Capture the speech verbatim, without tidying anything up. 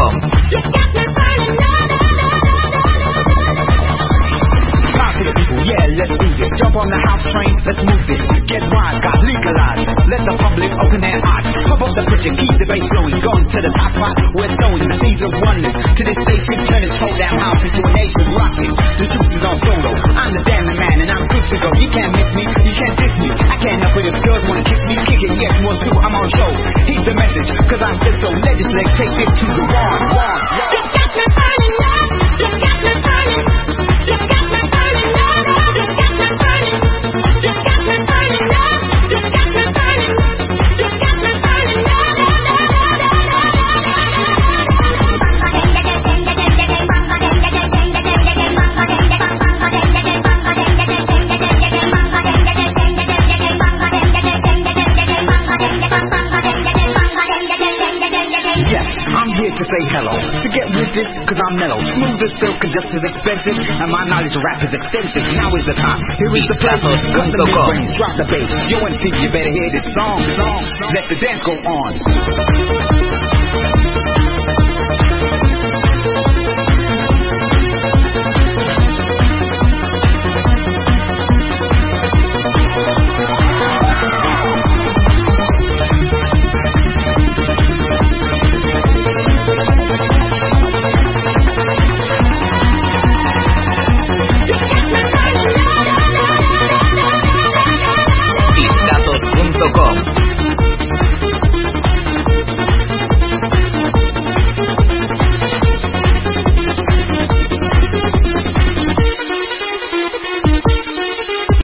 com. Yeah, let's do this. Jump on the house train, let's move this. Get wise, got legalized. Let the public open their eyes. Pump up the pressure, keep the bass flowing. Going to the top spot, we're throwing the seeds of oneness. To this station, turn this whole damn house into a nation rocking. The truth is on solo. I'm the damn man, and I'm good to go. You can't miss me, you can't diss me. I can't help it if girls wanna kiss me. Kick it, yes, more too. I'm on show. Here's the message, cause I said so. Legislate, take this to the wall. You got me burning up. You got me burning. You got me burning up. You got me burning. You got me burning up. You got me burning. You got me burning up. Yes, I'm here to say hello. To get with it, cause I'm mellow. Smooth as silk and just as expensive. And my knowledge of rap is extensive. Now is the time. Here is the pleasure. Cut the mid-range, drop the bass. Yo, M C, you better hear this song. Song. Let the dance go on.